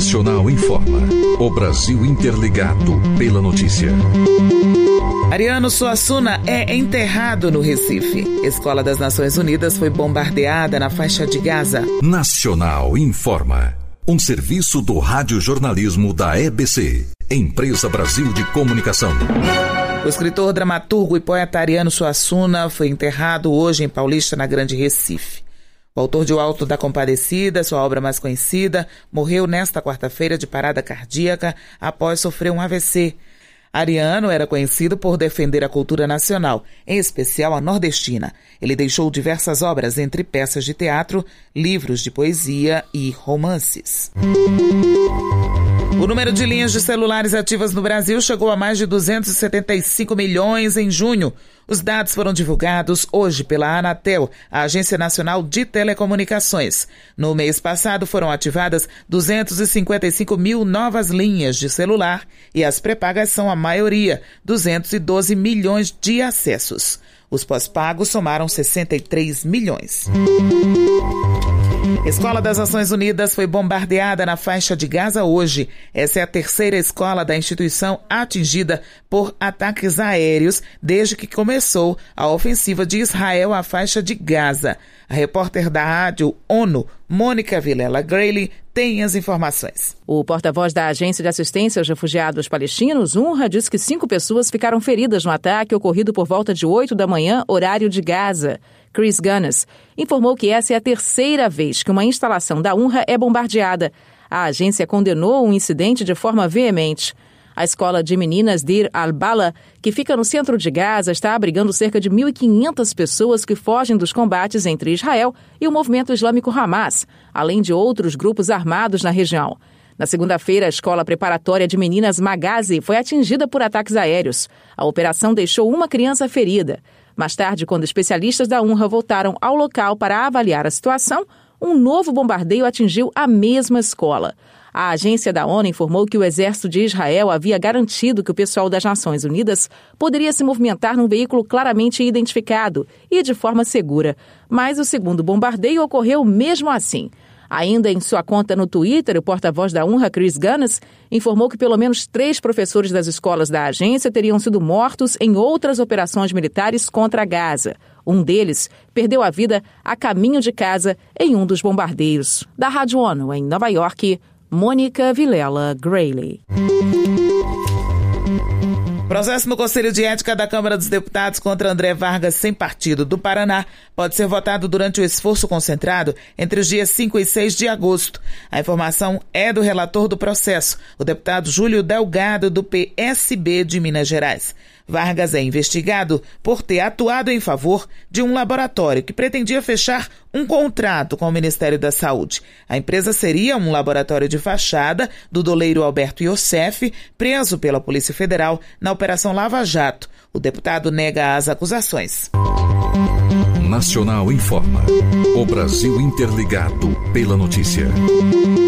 Nacional informa. O Brasil interligado pela notícia. Ariano Suassuna é enterrado no Recife. Escola das Nações Unidas foi bombardeada na faixa de Gaza. Nacional informa. Um serviço do radiojornalismo da EBC, Empresa Brasil de Comunicação. O escritor, dramaturgo e poeta Ariano Suassuna foi enterrado hoje em Paulista, na Grande Recife. O autor de O Alto da Compadecida, sua obra mais conhecida, morreu nesta quarta-feira de parada cardíaca após sofrer um AVC. Ariano era conhecido por defender a cultura nacional, em especial a nordestina. Ele deixou diversas obras, entre peças de teatro, livros de poesia e romances. O número de linhas de celulares ativas no Brasil chegou a mais de 275 milhões em junho. Os dados foram divulgados hoje pela Anatel, a Agência Nacional de Telecomunicações. No mês passado foram ativadas 255 mil novas linhas de celular e as pré-pagas são a maioria, 212 milhões de acessos. Os pós-pagos somaram 63 milhões. Escola das Nações Unidas foi bombardeada na faixa de Gaza hoje. Essa é a terceira escola da instituição atingida por ataques aéreos desde que começou a ofensiva de Israel à faixa de Gaza. A repórter da rádio ONU, Mônica Vilela Grayle, tem as informações. O porta-voz da Agência de Assistência aos Refugiados Palestinos, UNRWA, disse que 5 pessoas ficaram feridas no ataque ocorrido por volta de 8 da manhã, horário de Gaza. Chris Gunness informou que essa é a terceira vez que uma instalação da UNRWA é bombardeada. A agência condenou o incidente de forma veemente. A escola de meninas Deir al-Bala, que fica no centro de Gaza, está abrigando cerca de 1.500 pessoas que fogem dos combates entre Israel e o movimento islâmico Hamas, além de outros grupos armados na região. Na segunda-feira, a escola preparatória de meninas Magazi foi atingida por ataques aéreos. A operação deixou uma criança ferida. Mais tarde, quando especialistas da UNRWA voltaram ao local para avaliar a situação, um novo bombardeio atingiu a mesma escola. A agência da ONU informou que o exército de Israel havia garantido que o pessoal das Nações Unidas poderia se movimentar num veículo claramente identificado e de forma segura. Mas o segundo bombardeio ocorreu mesmo assim. Ainda em sua conta no Twitter, o porta-voz da UNRWA, Chris Gunness, informou que pelo menos 3 professores das escolas da agência teriam sido mortos em outras operações militares contra Gaza. Um deles perdeu a vida a caminho de casa em um dos bombardeios. Da Rádio ONU, em Nova York, Mônica Vilela Grayle. Processo no Conselho de Ética da Câmara dos Deputados contra André Vargas, sem partido, do Paraná, pode ser votado durante o esforço concentrado entre os dias 5 e 6 de agosto. A informação é do relator do processo, o deputado Júlio Delgado, do PSB de Minas Gerais. Vargas é investigado por ter atuado em favor de um laboratório que pretendia fechar um contrato com o Ministério da Saúde. A empresa seria um laboratório de fachada do doleiro Alberto Iosef, preso pela Polícia Federal na Operação Lava Jato. O deputado nega as acusações. Nacional informa. O Brasil interligado pela notícia.